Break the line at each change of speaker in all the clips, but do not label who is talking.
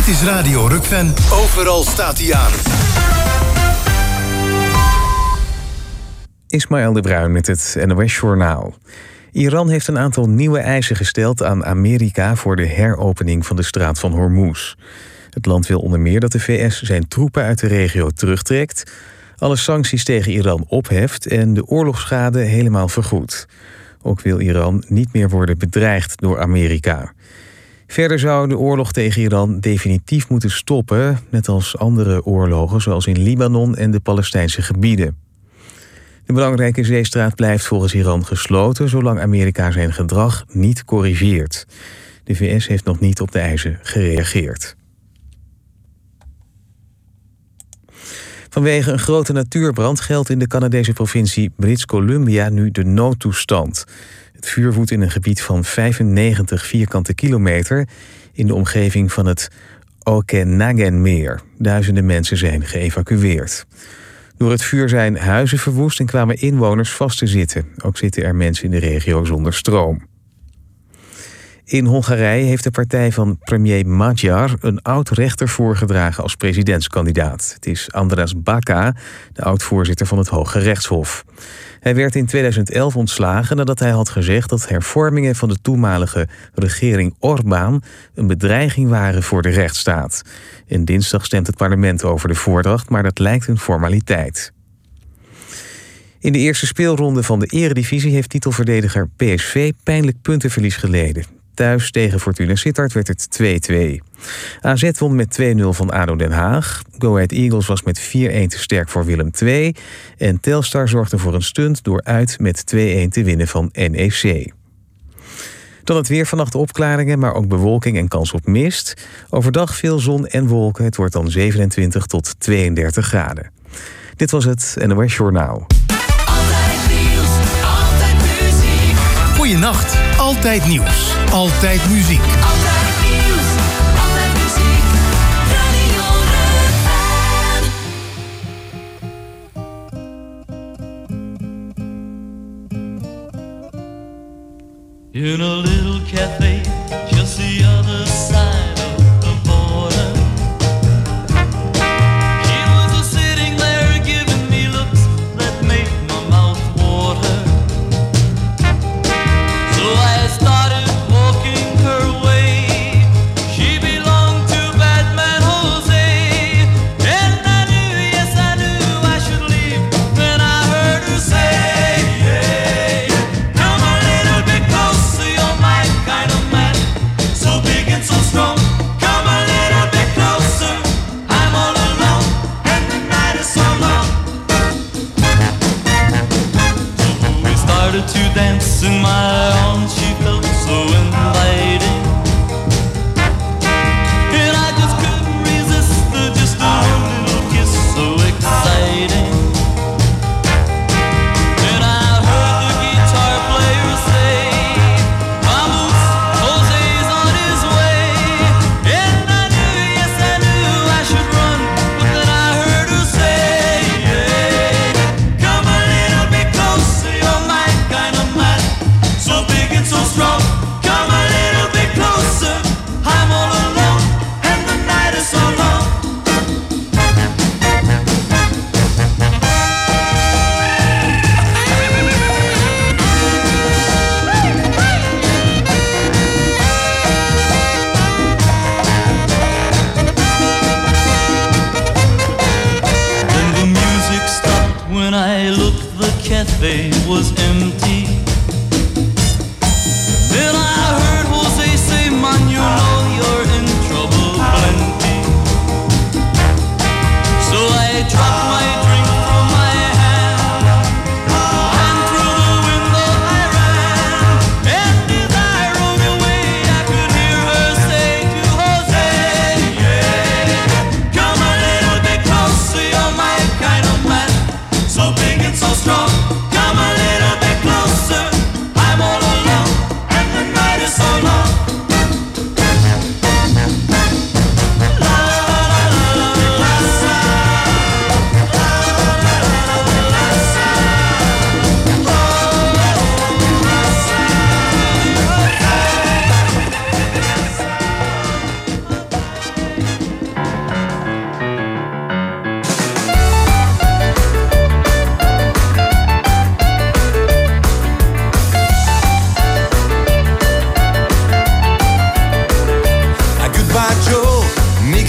Dit is Radio Rukven. Overal staat hij aan.
Ismaël de Bruin met het NOS Journaal. Iran heeft een aantal nieuwe eisen gesteld aan Amerika voor de heropening van de straat van Hormuz. Het land wil onder meer dat de VS zijn troepen uit de regio terugtrekt, alle sancties tegen Iran opheft en de oorlogsschade helemaal vergoedt. Ook wil Iran niet meer worden bedreigd door Amerika. Verder zou de oorlog tegen Iran definitief moeten stoppen, net als andere oorlogen zoals in Libanon en de Palestijnse gebieden. De belangrijke zeestraat blijft volgens Iran gesloten zolang Amerika zijn gedrag niet corrigeert. De VS heeft nog niet op de eisen gereageerd. Vanwege een grote natuurbrand geldt in de Canadese provincie British Columbia nu de noodtoestand. Het vuur woedt in een gebied van 95 vierkante kilometer in de omgeving van het Okanaganmeer. Duizenden mensen zijn geëvacueerd. Door het vuur zijn huizen verwoest en kwamen inwoners vast te zitten. Ook zitten er mensen in de regio zonder stroom. In Hongarije heeft de partij van premier Magyar een oud-rechter voorgedragen als presidentskandidaat. Het is András Baka, de oud-voorzitter van het Hoge Rechtshof. Hij werd in 2011 ontslagen nadat hij had gezegd dat hervormingen van de toenmalige regering Orbán een bedreiging waren voor de rechtsstaat. En dinsdag stemt het parlement over de voordracht, maar dat lijkt een formaliteit. In de eerste speelronde van de Eredivisie heeft titelverdediger PSV pijnlijk puntenverlies geleden. Thuis tegen Fortuna Sittard werd het 2-2. AZ won met 2-0 van ADO Den Haag. Go Ahead Eagles was met 4-1 te sterk voor Willem II. En Telstar zorgde voor een stunt door uit met 2-1 te winnen van NEC. Dan het weer, vannacht opklaringen, maar ook bewolking en kans op mist. Overdag veel zon en wolken. Het wordt dan 27 tot 32 graden. Dit was het NOS Journaal.
Goeienacht, altijd nieuws, altijd muziek.
Altijd nieuws, altijd muziek. Radio Rukven.
In a little cafe, just the other side of the border. She was sitting there giving me looks that made my mouth water. So I started walking her way. She belonged to Batman Jose. And I knew, yes I knew I should leave. Then I heard her say, hey, come a little bit closer, you're my kind of man. So big and so strong, come a little bit closer. I'm all alone and the night is so long. So we started to dance in my arms, she felt so inviting. And I just couldn't resist just a little kiss, so exciting. Then I heard the guitar player say, vamos, Jose's on his way. And I knew, yes I knew I should run, but then I heard her say, hey, come a little bit closer, you're my kind of man. So big and so strong, come a little bit closer. I'm all alone and the night is so long. Then the music stopped when I looked, the cafe was empty. Then I heard Jose say, man, you know you're in trouble plenty. So I dropped my drink from my hand, and through the window I ran. And as I rode away, I could hear her say to Jose, yeah, come a little bit closer, you're my kind of man. So big and so strong, come a little bit closer.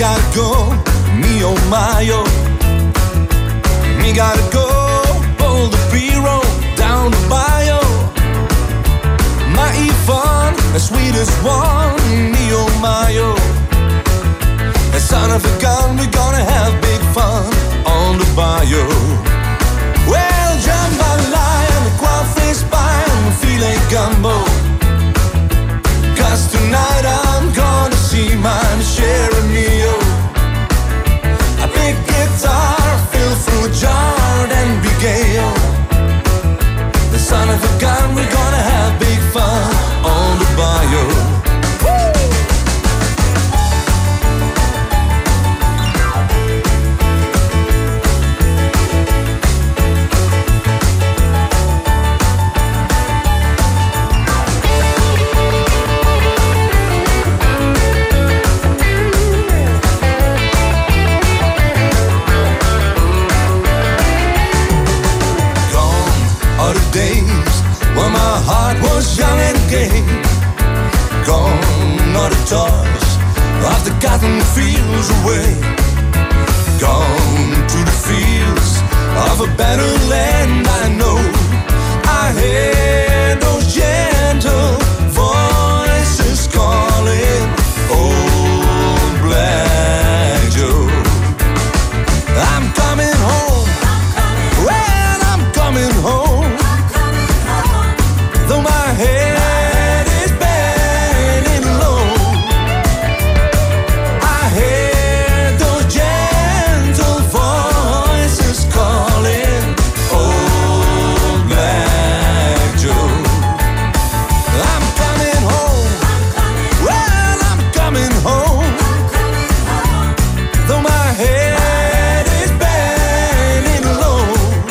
gotta go, me oh my oh. Me gotta go, pull the B-roll down the bio. My Yvonne, the sweetest one, me oh my oh. And son of a gun, we're gonna have big fun on the bio. Well, jambalaya, the crawfish pie, and the filet gumbo. 'Cause tonight I'm gonna see my Cherokee. A big guitar, fill through a jar and be gay. The son of a gun, we're gonna have big fun on the bayou. Heart was young and gay. Gone are the toys of the cotton fields away. Gone to the fields of a better land I know. I hear those gentle voices calling, oh Black Joe. I'm coming home, well I'm coming home. Though my head is bending low, I hear those gentle voices calling, oh Black Joe. I'm coming home, well I'm coming home. Though my head is bending low,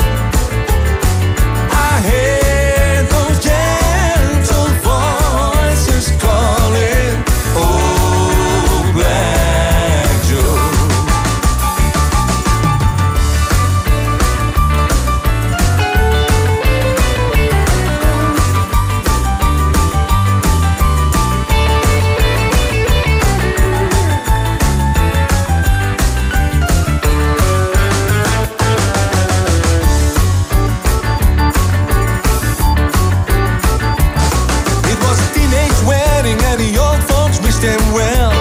I hear those gentle voices calling, oh Black Joe. It was a teenage wedding and the old folks wished them well.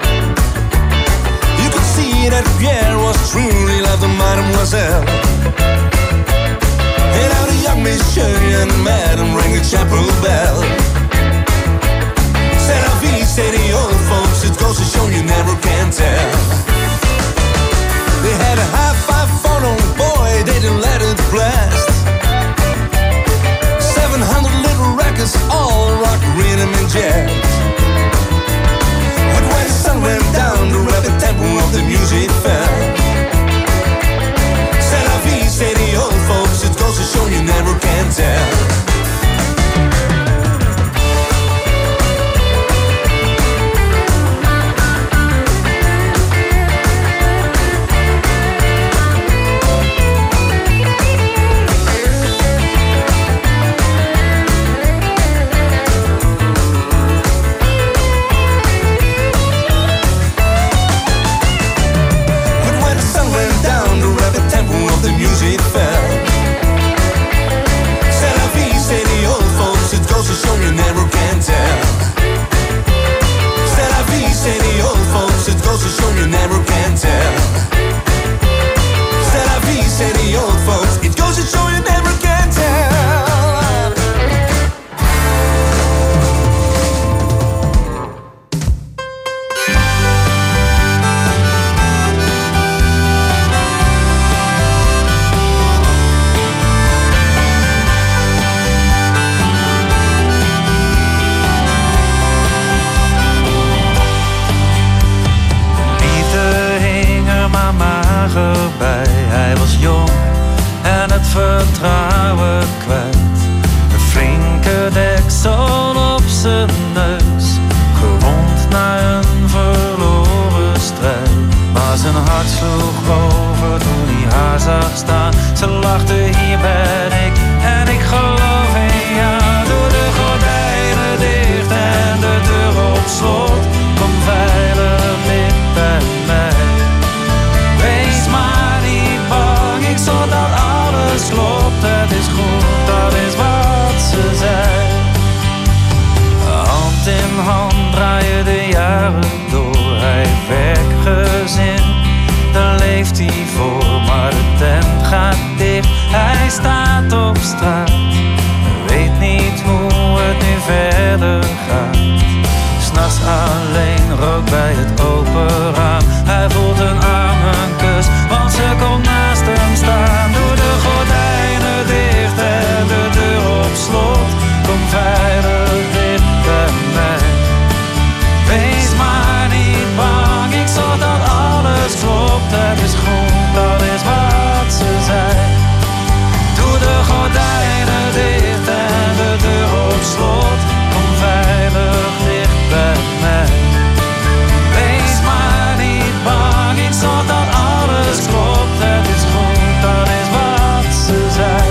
You could see that Pierre was truly loved the mademoiselle. And now the young Miss Shirley and the madam rang the chapel bell. C'est la vie, say the old folks, it goes to show you never can tell. They had a high five for no boy, they didn't let it blast. 700 little records, all rock, rhythm and jazz. But when the sun went down, the rapid tempo of the music fell. C'est la vie, say the old folks, it goes to show you never can tell.
rook bij het open raam. Hij voelt een arm, een kus, want ze komt naast hem staan. Doe de gordijnen dicht en de deur op slot. Kom veilig dicht bij mij. Wees maar niet bang, ik zorg dat alles klopt. Het is goed, dat is wat ze zei. Doe de gordijnen dicht en de deur op slot. Kom veilig dicht bij mij. Wees maar niet bang, ik zorg dat alles klopt. Het is goed, dat is wat ze zei.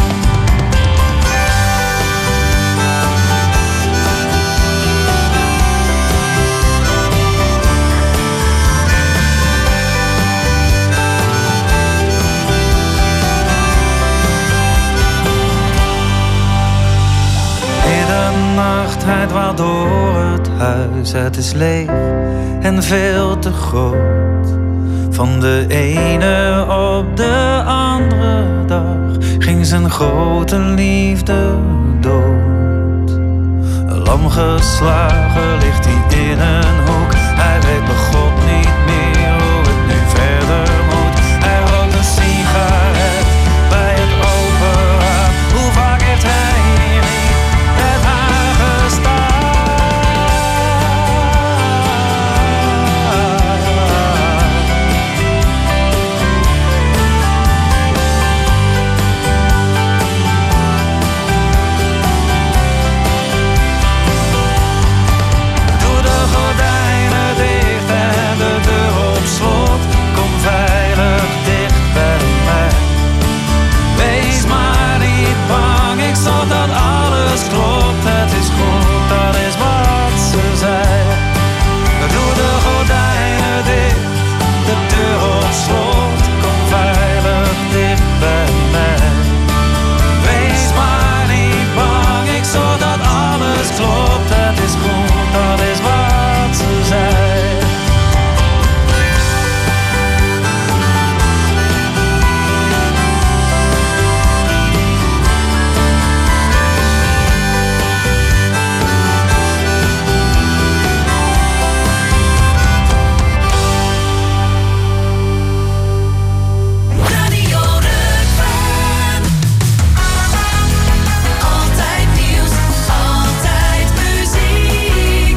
Middernacht, hij dwaalt door het huis. Het is leeg en veel te groot. Van de ene op de andere dag ging zijn grote liefde dood. Lam geslagen ligt hij in een hoek. Hij weet bij God niet meer hoe het nu verder moet. Hij rookt een sigaret bij het open raam. Hoe vaak heeft hij hier niet met haar gestaan? Doe de gordijnen dicht en de deur op slot. Kom veilig dicht bij mij. Wees maar niet bang, ik zorg dat alles klopt. Het is goed, dat is wat ze zei. Doe de gordijnen dicht, de deur op slot. Kom veilig dicht bij mij. Wees maar niet bang, ik zorg dat alles klopt. Het is goed, dat is wat ze zei.
Radio Rukven. Altijd nieuws, altijd muziek.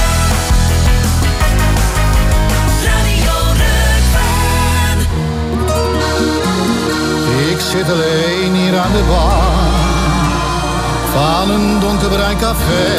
Radio Rukven.
Ik zit alleen hier aan de bar van een donkerbruin café.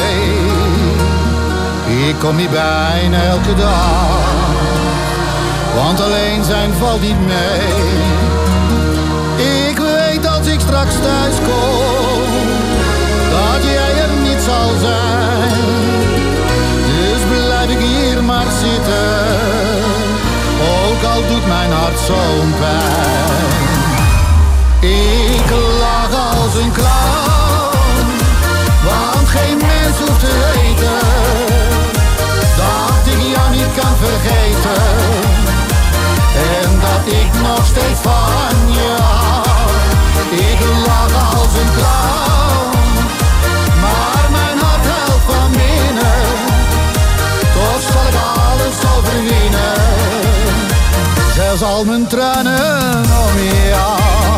Ik kom hier bijna elke dag, want alleen zijn valt niet mee. Ik weet als ik straks thuis kom, dat jij er niet zal zijn. Dus blijf ik hier maar zitten, ook al doet mijn hart zo'n pijn. Ik lach als een clown, want geen mens hoeft te weten dat ik jou niet kan vergeten. En dat ik nog steeds van je hou. Ik lach als een clown, maar mijn hart huilt van binnen. Toch zal ik alles overwinnen, zelfs al mijn tranen om jou.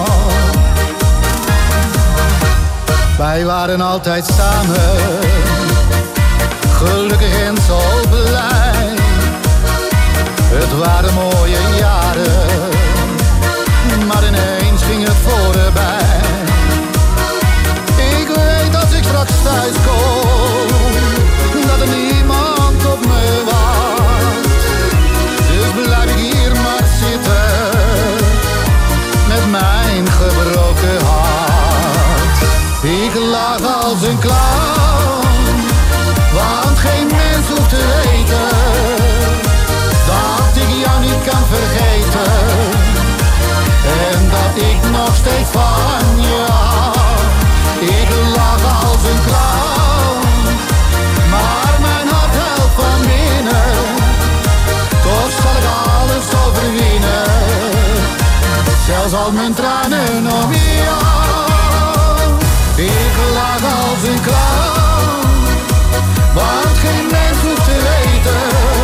Wij waren altijd samen, gelukkig en zo blij. Het waren mooie jaren, maar ineens ging het voorbij. Ik weet als ik straks thuis kom, dat er niemand op me wacht. Dus blijf ik hier maar zitten, met mijn gebroken hart. Ik lach als een clown, want geen mens hoeft te weten dat ik jou niet kan vergeten. En dat ik nog steeds van je hou. Ik lach als een clown, maar mijn hart huilt van binnen. Toch zal ik alles overwinnen, zelfs al mijn tranen om jou. Ik lach als een clown, want geen mens hoeft te weten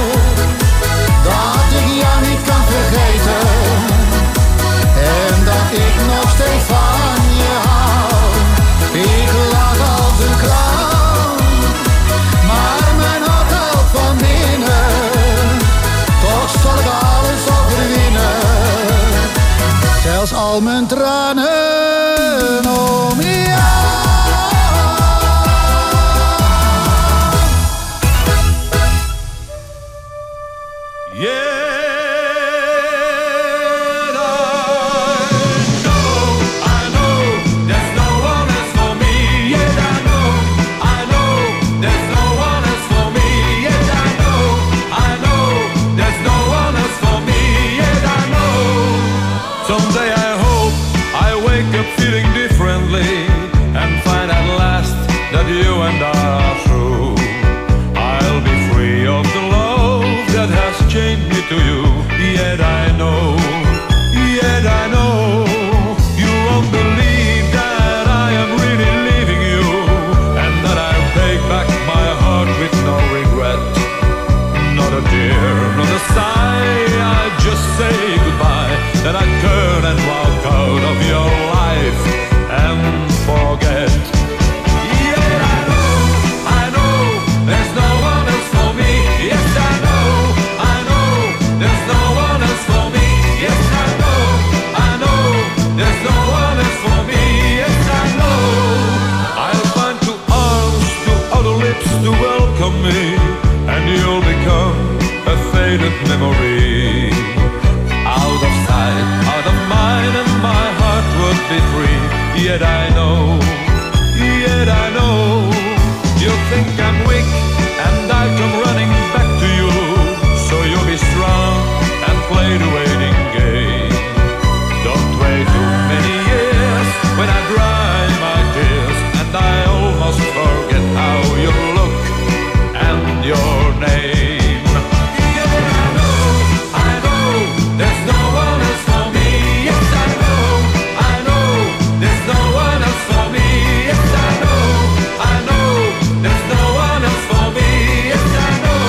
huil mijn tranen om jou.
Someday I hope I wake up feeling differently and find at last that you and I are through. I'll be free of the love that has chained me to you. Yet I know you won't believe that I am really leaving you, and that I'll take back my heart with no regret. Not a tear, not a sigh, I just say goodbye. Then I turn and walk out of your life and forget. Yeah, I know, there's no one else for me. Yes, I know, there's no one else for me. Yes, I know, there's no one else for me. Yes, I know. I'll find two arms, two other lips to welcome me, and you'll become a faded memory. Out of sight, out of mind, and my heart would be free. Yet I know, you think I'm weak, and I come running back to you. So you'll be strong and play the waiting game. Don't wait too many years when I dry my tears, and I almost forget how you look and your name. There's no one else for me. Yes, I know. There's no one else for me. Yes, I know. There's no one else for me. Yes, I know.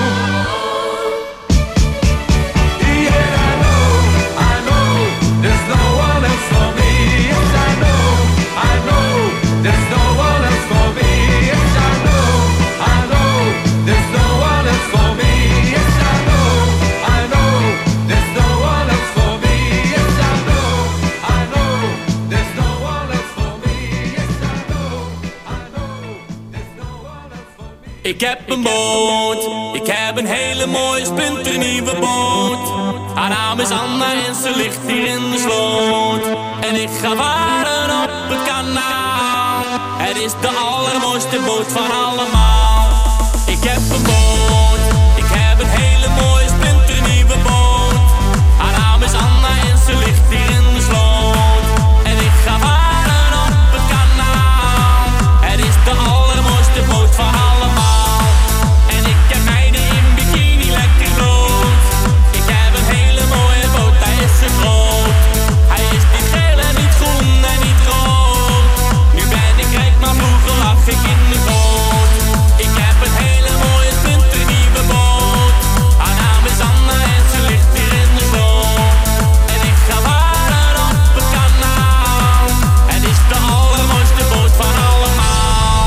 Yeah, I know. There's no one else for me. Yes, I know. There's no one else for me. Yes, I know. There's no one else for me. Yes, I know. There's no one else for me. Yes, I know. There's no one else for me. Yes, I know. There's no one else for me.
Ik heb een boot, ik heb een hele mooie splinternieuwe boot. Haar naam is Anna en ze ligt hier in de sloot. En ik ga varen op het kanaal. Het is de allermooiste boot van allemaal. Ik heb een boot, ik heb een hele mooie splinternieuwe boot. Haar naam is Anna en ze ligt hier in de sloot. En ik ga varen op het kanaal. Het is de allermooiste boot van allemaal. En ik heb meiden in bikini lekker groot. Ik heb een hele mooie boot, hij is zo groot. Hij is niet geel en niet groen en niet rood. Nu ben ik rijk, maar vroeger lag ik in de goot. Ik heb een hele mooie splinternieuwe boot. Haar naam is Anna en ze ligt hier in de sloot. En ik ga varen op het kanaal. Het is de allermooiste boot van allemaal.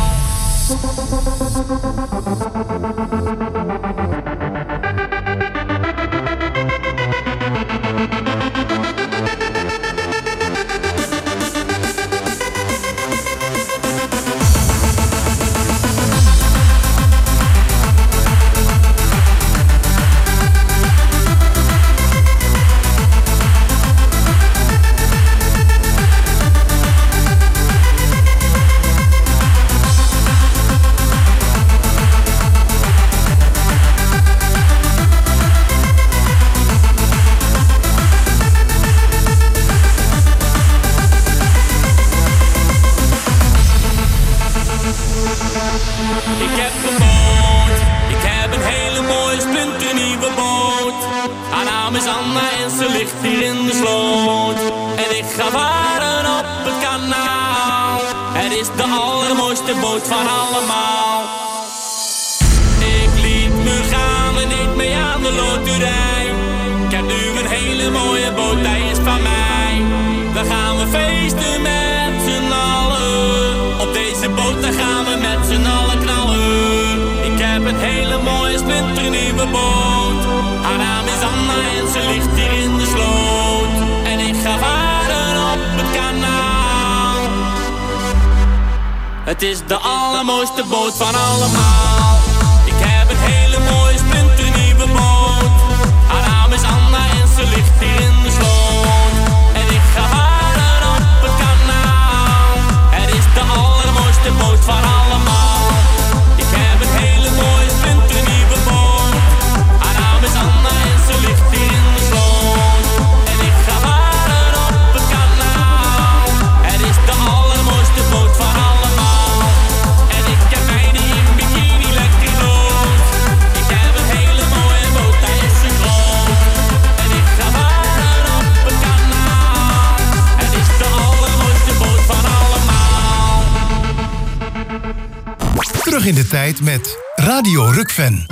Ik heb een boot, ik heb een hele mooie splinternieuwe boot. Haar naam is Anna en ze ligt hier in de sloot. En ik ga varen op het kanaal. Het is de allermooiste boot van allemaal. Ik liet me gaan en deed mee aan de loterij. Ik heb nu een hele mooie boot, hij is van mij. Dan gaan we feesten met z'n allen. Op deze boot dan gaan we met z'n allen knallen. Ik heb een hele mooie splinternieuwe boot. Haar naam is Anna en ze ligt hier in de sloot. En ik ga varen
Het is de allermooiste boot van allemaal. Ik heb een hele mooie splinternieuwe boot. Haar naam is Anna en ze ligt hier in de sloot. En ik ga varen op het kanaal. Het is de allermooiste boot van allemaal. Ik heb een hele mooie splinternieuwe boot. Haar naam is Anna en ze ligt hier in de sloot. En ik ga varen op het kanaal. Het is de allermooiste boot van allemaal. En ik heb mij die in bikini lekker dood. Ik heb een hele mooie boot, hij is zo groot. En ik ga varen op het kanaal. Het is de allermooiste boot van allemaal.
Terug in de tijd met Radio Rukven.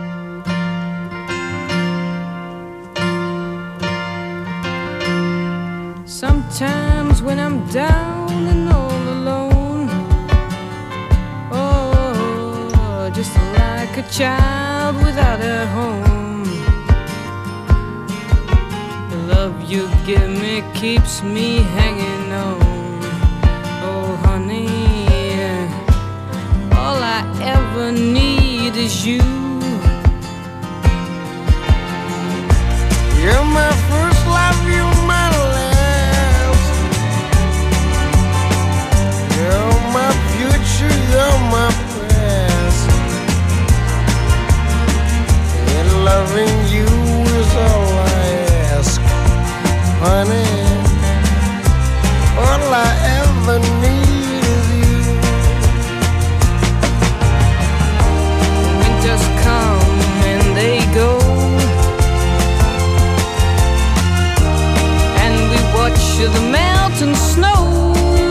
Sometimes when I'm down and all alone, oh, just like a child without a home. The love you give me keeps me hanging on. Oh, honey, all I ever need is you. You're my first love, you're my last. You're my future, you're my past. And loving you is all I ask, honey. All I ever need is you. Winters come and they go, and we watch the melting snow.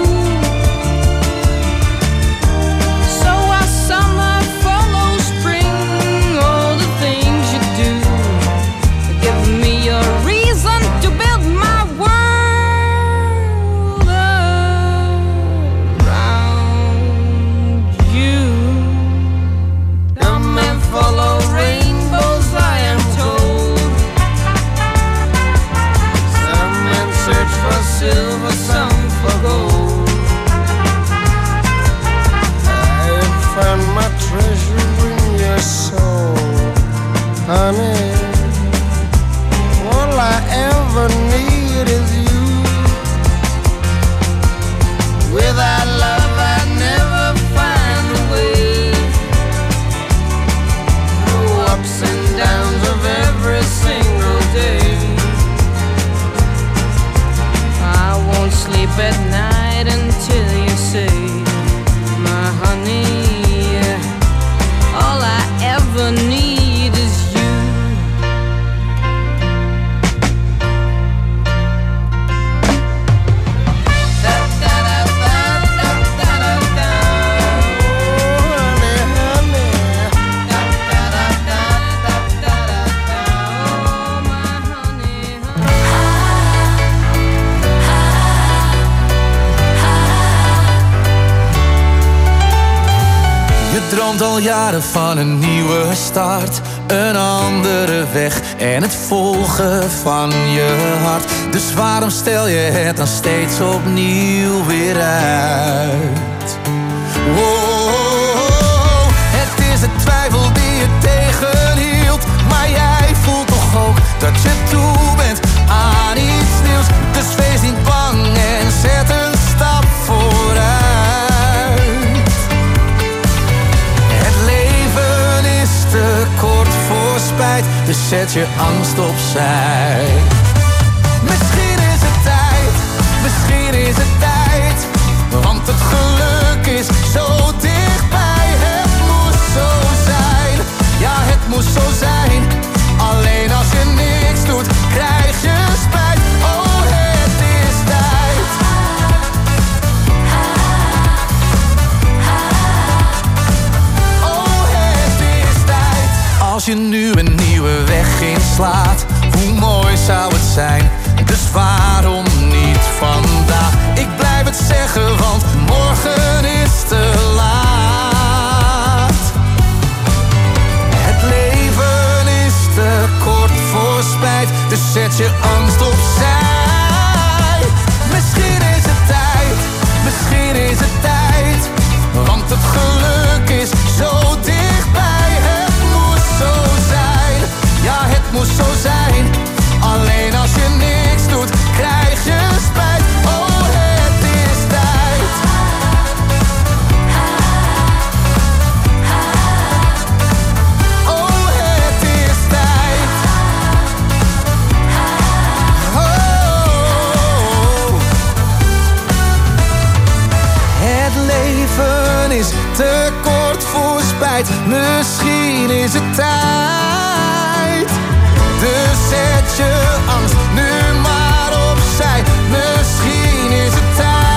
So our summer follows spring, all the things you do give me a reason to build my world around you. Come and follow rainbows, I am told. Some men search for silver, some for gold. I found my treasure in your soul, honey. All I ever need is you. Without love I'd never find a way. The ups and downs of every single day. I won't sleep at night until you say, my honey, all I ever need is you. Da, da, da, da, da, da, da, da. Oh, honey, honey. Da, da, da, da, da, da, da, da. Oh, my honey,
Je droomt al jaren van een nieuwe start, een andere weg en het volgen van je hart. Dus waarom stel je het dan steeds opnieuw weer uit? Wow, het is de twijfel die je tegenhield, maar jij voelt toch ook dat je toe bent aan iets nieuws. Dus wees niet bang en zet een stap vooruit. Het leven is te kort voor spijt, dus zet je angst opzij. Misschien is het tijd, misschien is het tijd, want het geluk is zo dichtbij. Het moest zo zijn, ja het moest zo zijn. Alleen als je niks doet, krijg je spijt. Oh, het is tijd. Oh, het is tijd. Als je nu een nieuwe weg inslaat, hoe mooi zou het zijn? Dus waarom niet vandaag? Ik blijf het zeggen, want morgen is te laat. Het leven is te kort voor spijt, dus zet je angst opzij. Misschien is het tijd, misschien is het tijd, tijd, misschien is het tijd. Dus zet je angst nu maar opzij. Misschien is het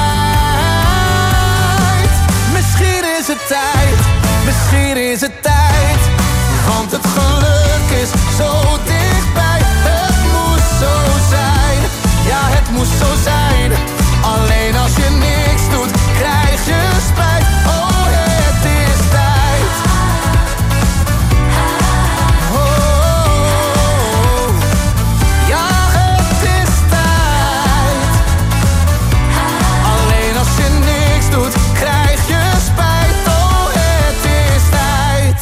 tijd. Misschien is het tijd. Misschien is het tijd. Want het geluk is zo dichtbij. Het moest zo zijn. Ja, het moest zo zijn. Alleen als je niks doet, krijg je spijt. Oh, het is tijd. Oh, ja, het is tijd. Alleen als je niks doet, krijg je spijt. Oh, het is tijd.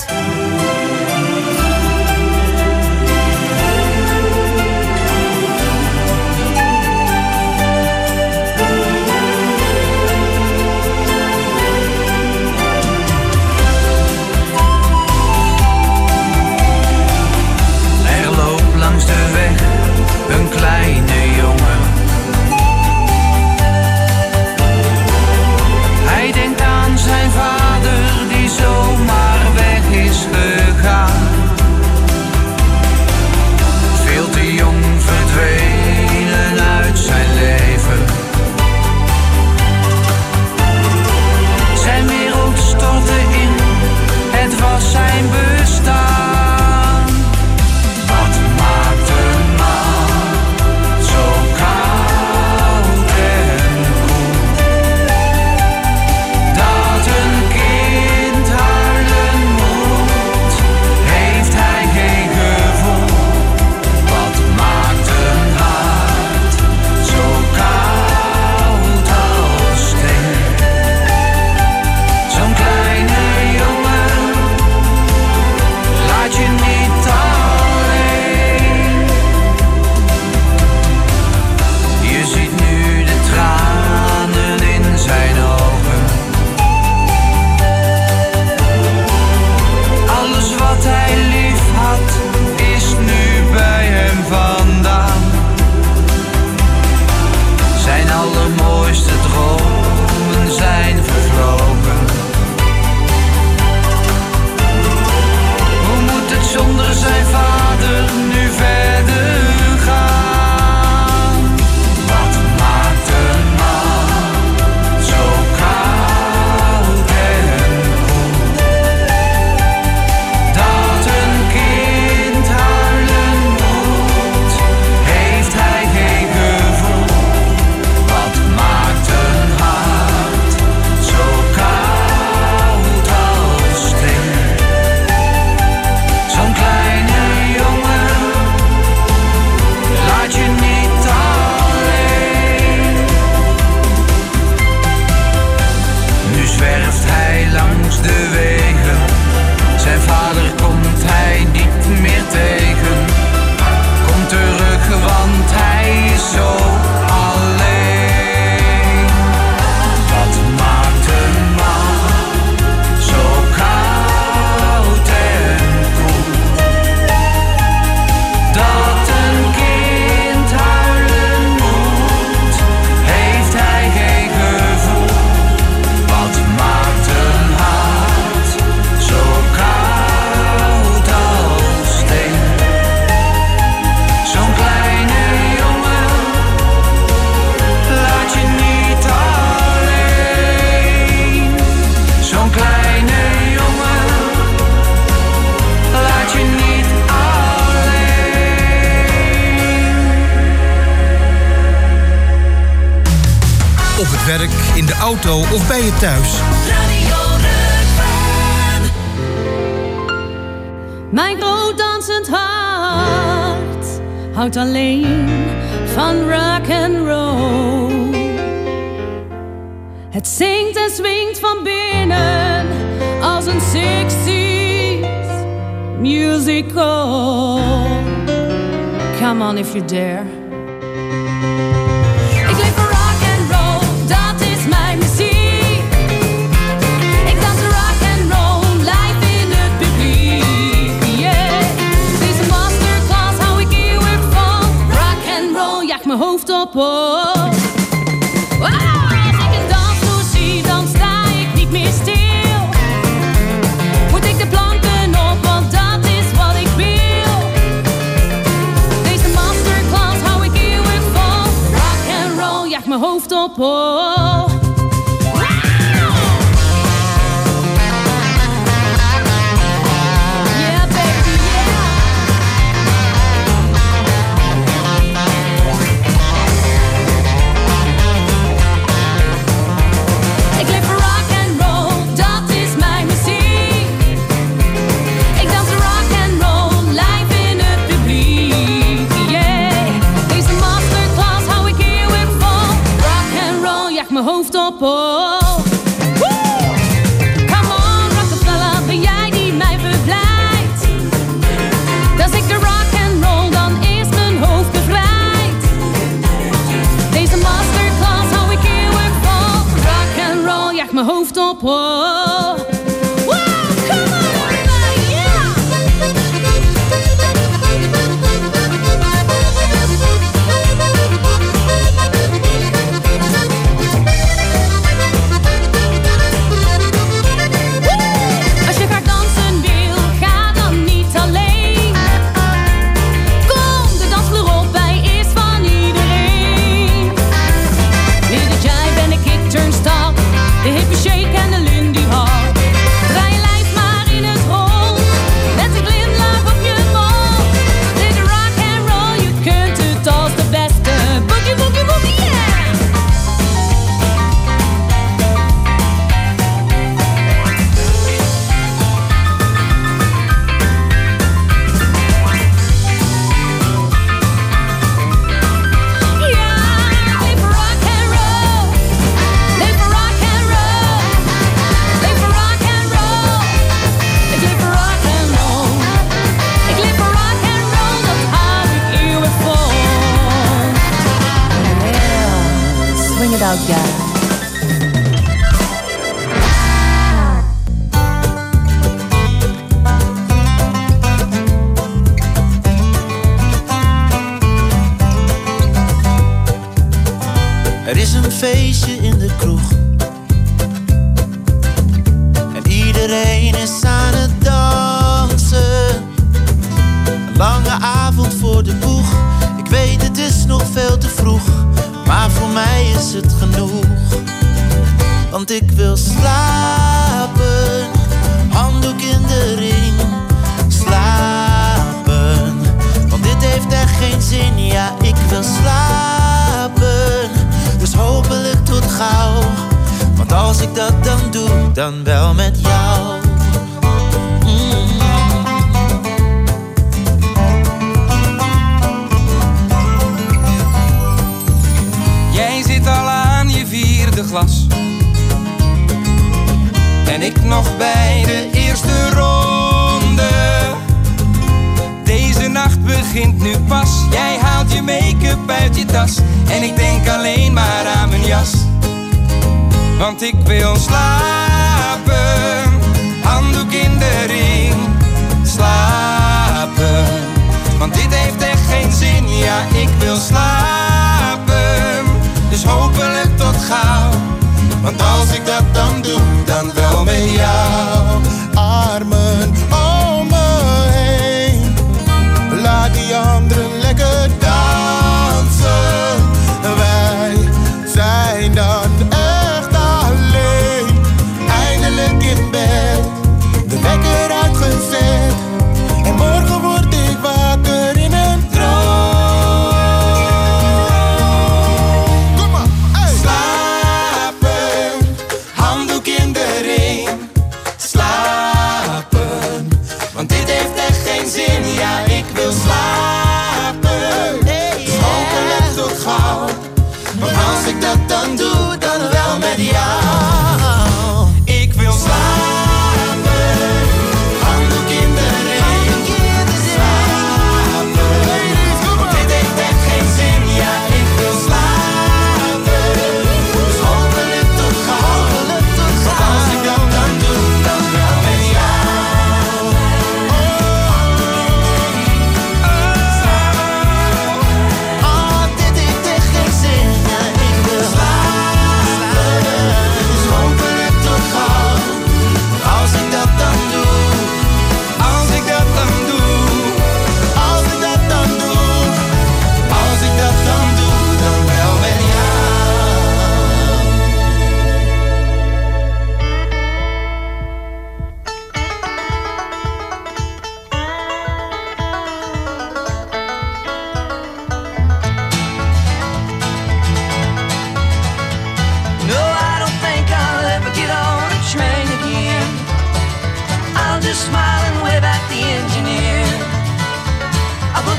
Er loopt langs de weg een kleine jongen. Hij denkt aan zijn vader die zomaar weg is gegaan. Veel te jong verdwenen uit zijn leven. Zijn wereld stortte in, het was zijn bestaan. Wat maakt een man zo koud en koel? Dat een kind huilen moet, heeft hij geen gevoel. Wat maakt een hart zo koud als steen? Zo'n kleine jongen, laat je niet alleen. Je ziet nu de tranen in zijn ogen. Alles wat hij lief had, is nu bij hem vandaan. Zijn allermooiste dromen zijn vervlogen. Hoe moet het zonder zijn vader nu verder gaan? Wat maakt een man zo koud en koel? Dat een kind huilen moet, heeft hij geen gevoel. Wat maakt een hart zo koud als steen? Zo'n kleine jongen, laat je niet alleen. Nu zwerft hij langs de wegen. Zijn vader komt hij niet meer tegen. Kom terug, want hij is zo alleen. Wat maakt een man zo koud en koel? Dat een kind huilen moet, heeft hij geen gevoel. Wat maakt een hart zo koud als steen? Zo'n kleine jongen, laat je niet alleen. Zo'n kleine jongen, laat je niet alleen.
Op het werk, in de auto of bij je thuis.
Radio Rukven.
Mijn groot dansend hart houdt alleen van rock and roll. Het zingt en swingt van binnen als een 60s musical. Come on if you dare. Ik leef voor rock and roll, dat is mijn muziek. Ik dans rock and roll live in het publiek. Yeah. Deze masterclass hou ik eeuwig van. Rock and roll jaagt mijn hoofd op. Wow, als ik een dansvloer zie, dan sta ik niet meer stil. Moet ik de hoofd op hol.
Mijn hoofd op hol. Come on, Rockefeller, ben jij die mij verblijdt? Als ik de rock and roll, dan is mijn hoofd bevrijd. Deze masterclass hou ik eeuwig vol. Rock and roll, jaagt mijn hoofd op hol. Wow, come on, everybody, yeah!
De hippie shake en de Lindy Hop. Draai je lijf maar in het rol. Met een glimlach op je mond. Dit rock and roll, je kunt het als de beste. Boogie, boogie, boogie, yeah!
Out, guys.
Er is een feestje in de kroeg en iedereen is aan het dansen. Een lange avond voor de boeg. Ik weet het is nog veel te vroeg, maar voor mij is het genoeg. Want ik wil slapen, handdoek in de ring. Slapen, want dit heeft echt geen zin. Ja, ik wil slapen, dus hopelijk tot gauw. Want als ik dat dan doe, dan wel met jou.
Jij zit al aan je vierde glas en ik nog bij de eerste ronde. Deze nacht begint nu pas. Jij haalt je make-up uit je tas en ik denk alleen maar aan mijn jas. Want ik wil slapen, handdoek in de ring. Slapen, want dit heeft echt geen zin. Ja, ik wil slapen, dus hopelijk tot gauw. Want als ik dat dan doe, dan wel met jou.
Armen om me heen, laat die anderen lekker dansen. Wij zijn dan echt alleen.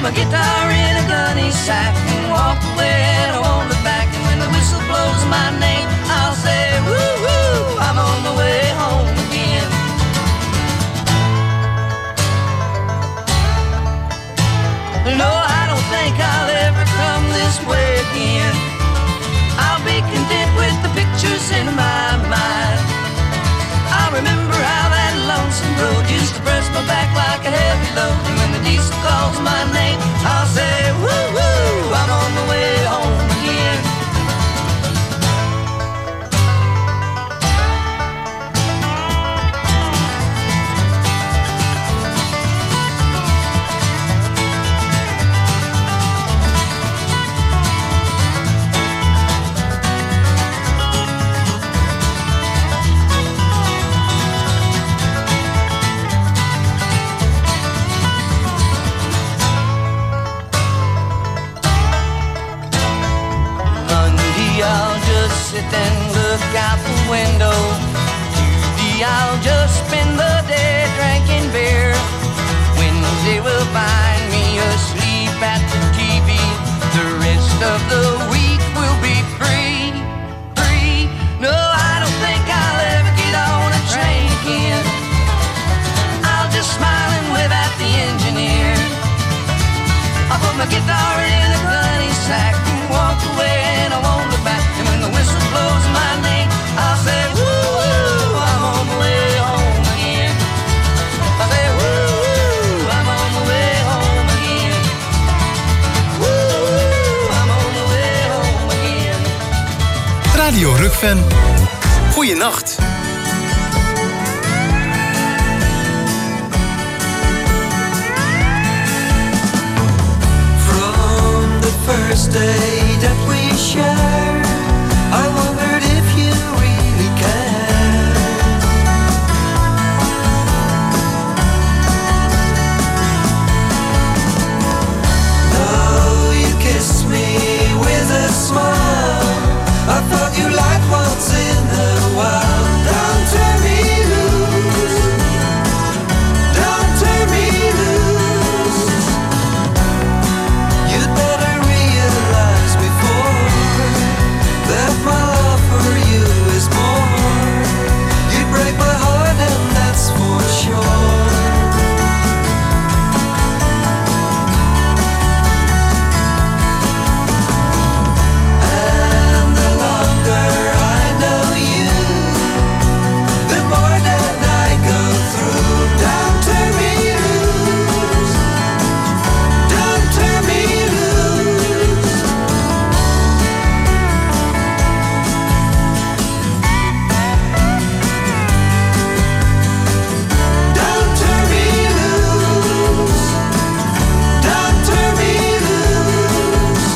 my guitar in a gunny sack and walk away and I won't look back. And when the whistle blows my name, I'll say, woo-hoo, I'm on the way home again. No, I don't think I'll ever come this way again. I'll be content with the pictures in my mind. I remember how that lonesome road used to press my back like a heavy load. And when the diesel calls my name, I'll say, woo-hoo, I'm on the way home again. Sit and look out the window. Tuesday I'll just spend the day drinking beer. Wednesday will find me asleep at the TV. The rest of the week will be free, free. No, I don't think I'll ever get on a train again. I'll just smile and wave at the engineer. I'll put my guitar in a gunny sack and walk away and I won't look back. And when the whistle blows my name, I'll say, woo-hoo, I'm on the way home again. I say, woo-hoo, I'm on the way home again. Woo-hoo, I'm on the way home again.
Radio Rukven. Goeienacht.
From the first day that we shared, I wondered if you really cared. Now you kiss me with a smile. I thought you liked once in a while. Don't turn me loose. Don't turn me loose. You'd better realize before that my love for you is more. You'd break my heart and that's for sure. And the longer I know you, the more that I go through. Don't turn me loose. Don't turn me loose. Don't turn me loose. Don't turn me loose.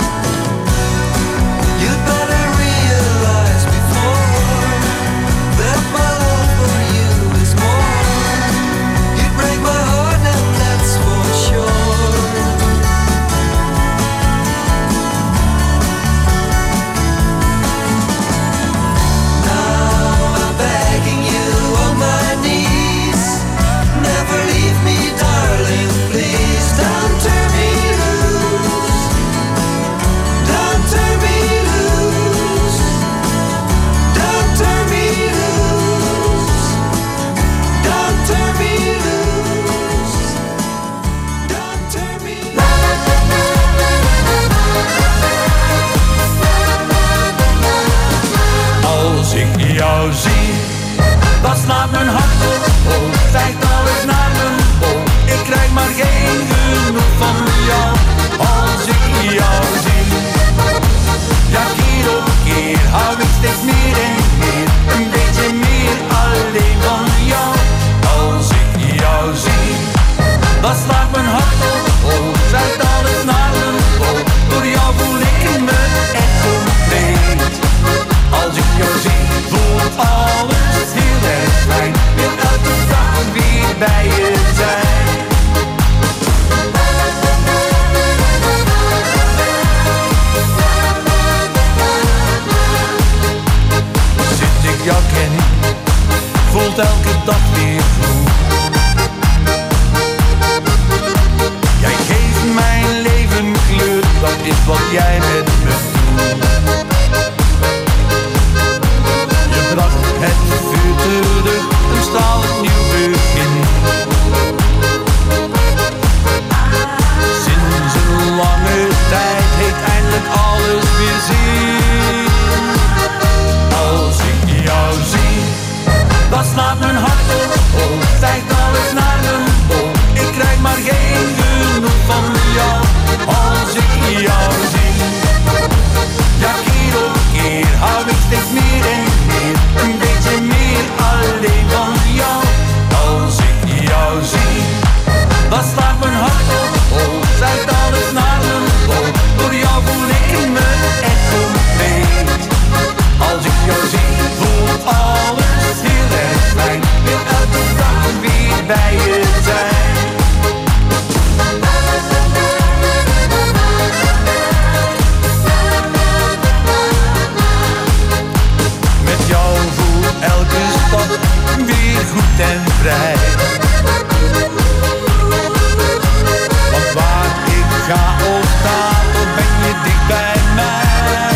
You'd better realize before that my love for you is more. You'd break my heart and that's for sure. Now I'm begging you on my knees, never leave me, darling, please. Don't turn me loose. Don't turn me loose. Don't turn me loose. Don't turn me loose. Don't turn me
Als ik jou zie, dan slaat mijn hart op hoog. Stijgt alles naar mijn boog. Ik krijg maar geen genoeg van jou. Als ik jou zie, ja keer op keer hou ik steeds meer en meer. Een beetje meer alleen van jou. Als ik jou zie, dan slaat mijn hart op hoog. Stijgt alles naar mijn boog. Door jou voel ik me echt compleet. Als ik jou zie, voelt alles heel erg fijn. Wil
is wat jij met me doet. Je bracht het vuur terug, een stralend nieuw begin. Sinds een lange tijd heeft eindelijk alles weer zin. Als ik jou zie, dan slaat mijn hart op, oh, stijgt alles naar mijn bol. Ik krijg maar geen genoeg van jou, als ik jou zie. Ja, keer op keer hou ik steeds meer en meer, een beetje meer alleen van jou. Als ik jou zie, dan slaat mijn hart op, oh, stijgt alles naar mijn bol. Door jou voel ik me echt compleet. Als ik jou zie, voelt alles heel erg fijn. Wil elke dag weer bij je zijn. Met jou voelt elke stap weer goed en vrij. Want waar ik ga of sta, dan ben je dicht bij mij.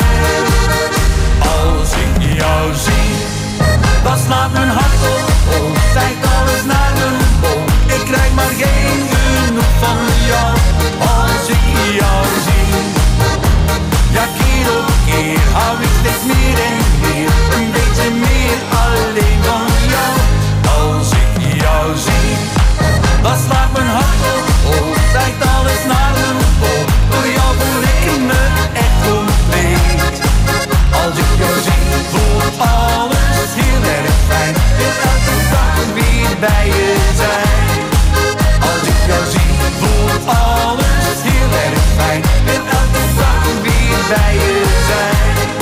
Als ik jou zie, dan slaat mijn hart op, oh, stijgt alles naar mijn bol. Ik krijg maar geen genoeg van jou, als ik jou zie. Ja, keer op keer hou ik steeds meer en meer, een beetje meer alleen van jou. Als ik jou zie, dan slaat mijn hart op, oh, stijgt alles naar mijn bol. Door jou voel ik me echt compleet. Als ik jou zie, voelt alles heel erg fijn. Wil elke dag weer bij je zijn. Als ik jou zie, voelt alles heel erg fijn. Wil elke dag weer bij je zijn.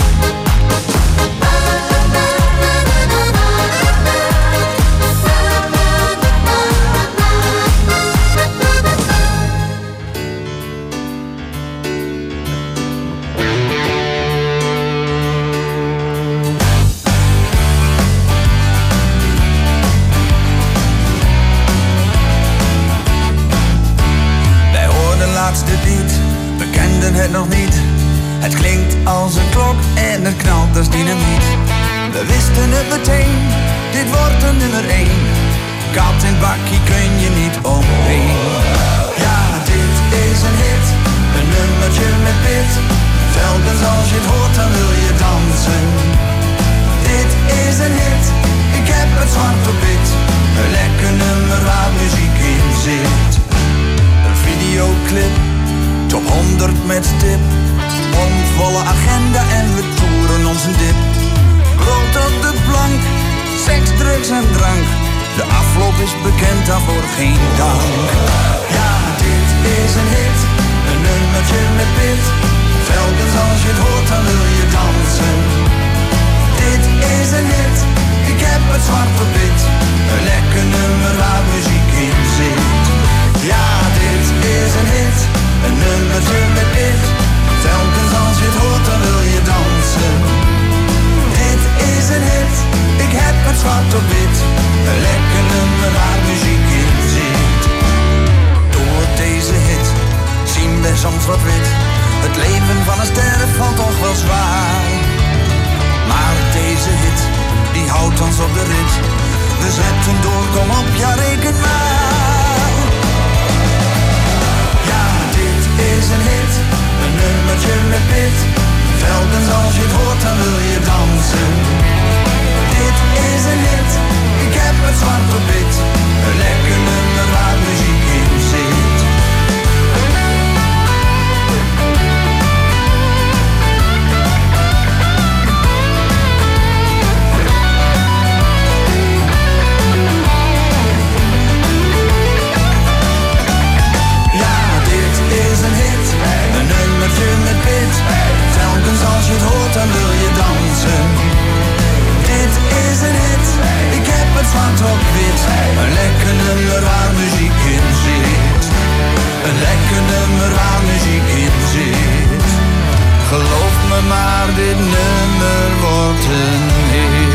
We kenden het nog niet. Het klinkt als een klok en het knalt als dynamiet. We wisten het meteen, dit wordt een nummer 1. Kat en bakkie kun je niet omheen. Ja, dit is een hit, een nummertje met pit. Telkens als je het hoort dan wil je dansen. Dit is een hit, ik heb het zwart op wit. Een lekker nummer waar muziek in zit. Een videoclip, top 100 met stip. Bomvolle agenda en we toeren ons een dip. Brood op de plank, seks, drugs en drank. De afloop is bekend, daarvoor geen dank. Ja, dit is een hit, een nummertje met pit. Telkens als je het hoort dan wil je dansen. Dit is een hit, ik heb het zwart op wit. Een lekker nummer waar muziek in zit. Ja, dit is een hit, een nummertje met pit. Telkens als je het hoort dan wil je dansen. Dit is een hit, ik heb het zwart op wit. Een lekker nummer waar muziek in zit. Door deze hit zien we soms wat wit. Het leven van een ster valt toch wel zwaar. Maar deze hit, die houdt ons op de rit. We zetten door, kom op, ja reken maar. Ja, dit is een hit, een nummertje met pit. Telkens als je het hoort dan wil je dansen. Dit is een hit, ik heb het zwart op wit. Een lekker nummer waar muziek in zit. Telkens als je het hoort dan wil je dansen. Dit is een hit, ik heb het zwart op wit. Een lekker nummer waar muziek in zit. Een lekker nummer waar muziek in zit. Geloof me maar, dit nummer wordt een hit.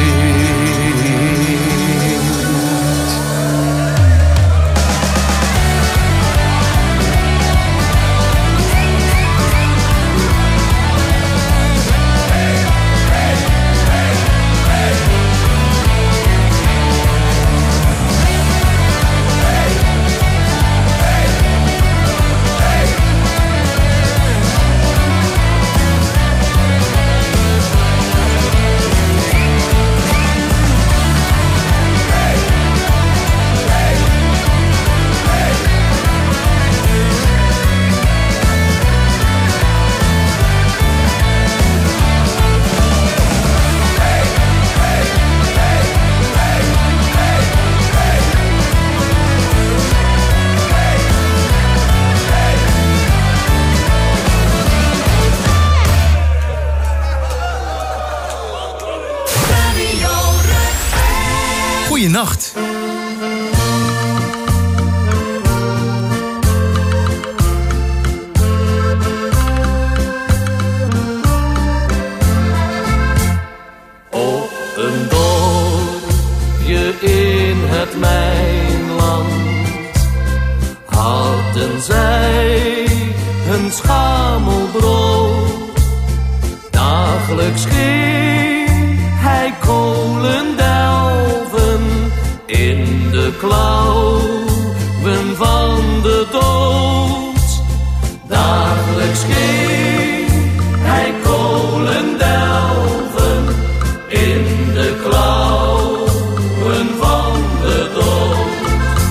Goeienacht.
Op een dorpje in het mijnland hadden zij hun schamelbrood. Dagelijks ging hij kolen delven in de klauwen van de dood. Dagelijks ging hij kolen delven in de klauwen van de dood.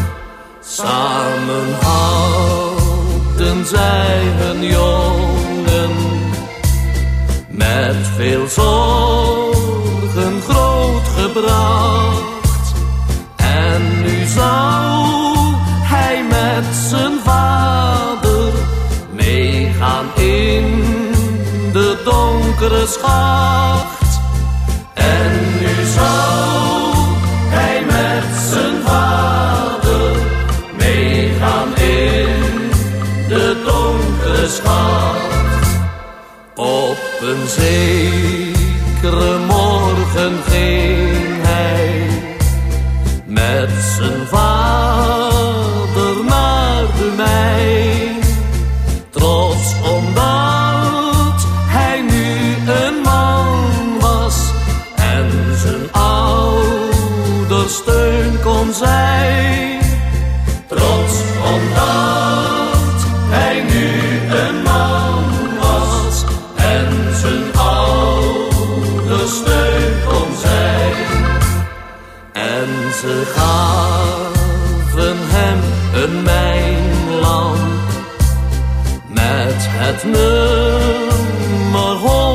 Samen hadden zij hun jongen met veel zorgen grootgebracht. En nu zou hij met zijn vader meegaan in de donkere schacht. En nu zou hij met zijn vader meegaan in de donkere schacht. Op een zekere morgen ging hij met zijn vader naar de mijn. Trots omdat hij nu een man was en zijn ouders steun kon zijn. Trots omdat hij nu een man was en zijn ouders steun kon zijn. En ze gaven hem een mijnlamp met het nummer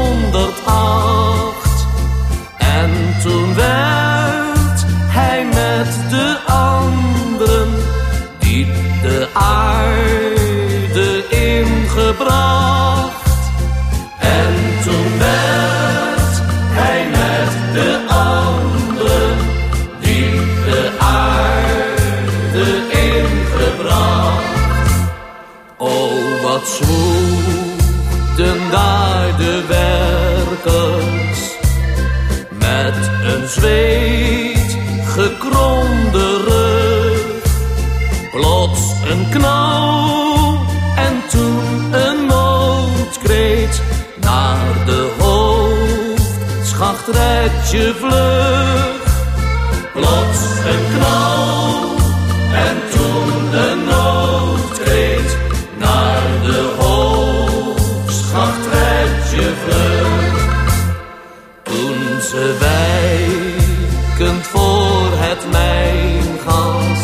108. En toen werd hij met de anderen diep de aarde ingebracht. En toen werd hij met de anderen diep de aarde ingebracht. Oh, wat zwoegden daar de werkers met een zweet gekromde rug. Plots een knauw en toen een noodkreet. Naar de hoofdschacht red je vlug. Plots een knauw en toen een noodkreet. Naar de hoofdschacht red je vlug. Toen ze wijkend voor het mijngas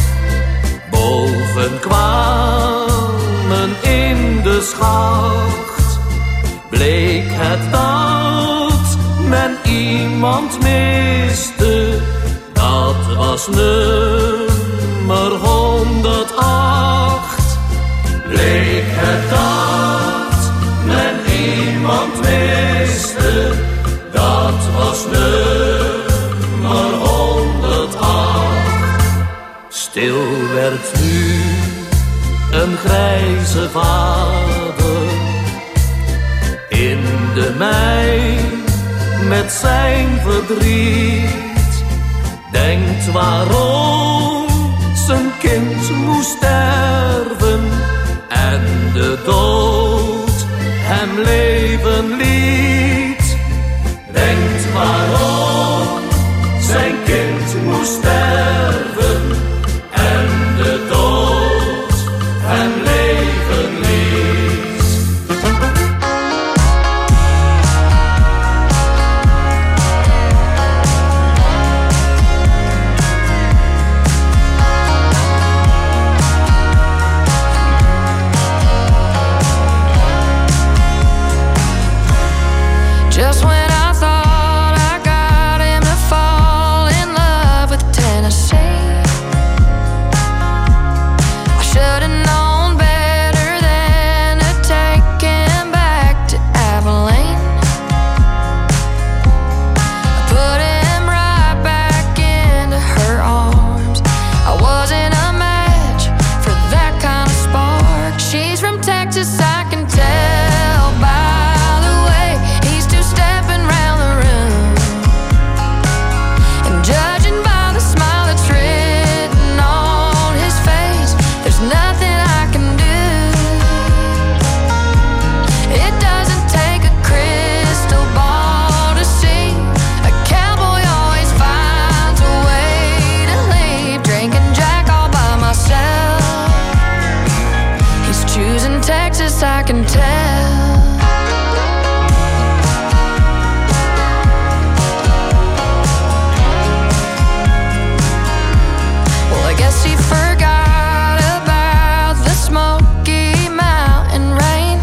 boven kwamen in de schacht, bleek het dat men iemand miste. Dat was nummer 108. Bleek het dat men iemand miste. Dat was nummer 108. Stil werd nu een grijze vader in de mijn met zijn verdriet. Denkt waarom zijn kind moest sterven en de dood hem leven liet. Denkt waarom zijn kind moest sterven en de dood hem leven liet.
Texas, I can tell by the way he's two-stepping round the room. And judging by the smile that's written on his face, there's nothing I can do. It doesn't take a crystal ball to see. A cowboy always finds a way to leave. Drinking Jack all by myself. He's choosing Texas, I can tell. Well, I guess he forgot about the Smoky Mountain rain.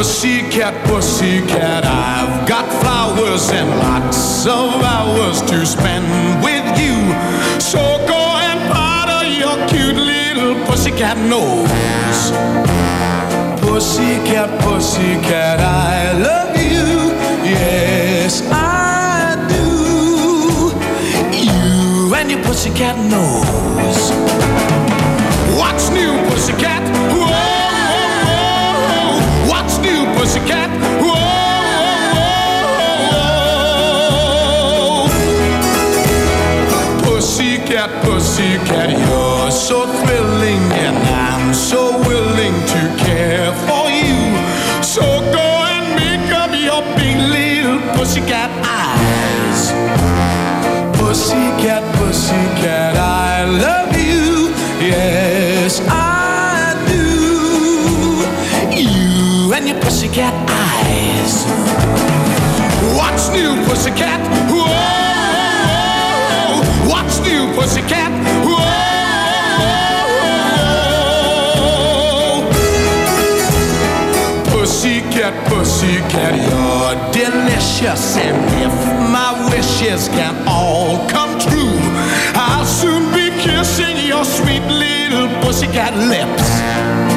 Pussycat, pussycat, I've got flowers and lots of hours to spend with you. So go and powder your cute little pussycat nose. Pussycat, pussycat, I love you. Yes, I do. You and your pussycat nose. What's new, pussycat? Whoa, whoa, whoa. What's new, pussycat? Whoa, whoa, whoa. Pussycat, pussycat, you're so thrilling, and I'm so willing to care for you. So go and make up your big little pussycat eyes. Pussycat, pussycat, I love you. Yes, I do. You and your pussycat eyes. What's new, pussycat? Whoa, what's new, pussycat? Whoa. Pussycat, pussycat, you're delicious, and if my wishes can all come true, I'll soon be kissing your sweet little pussycat lips.